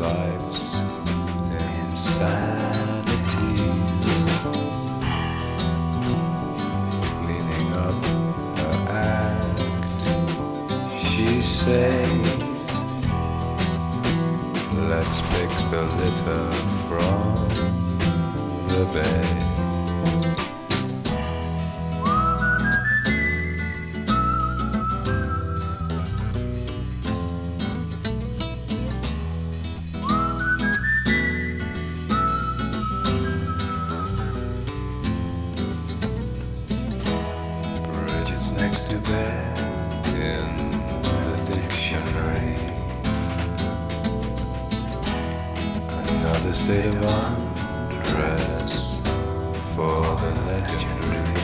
life's insanities. Cleaning up her act, she says, let's pick the litter from the bed. Bridget's next to bed in the dictionary. Another state of undress for the legendary.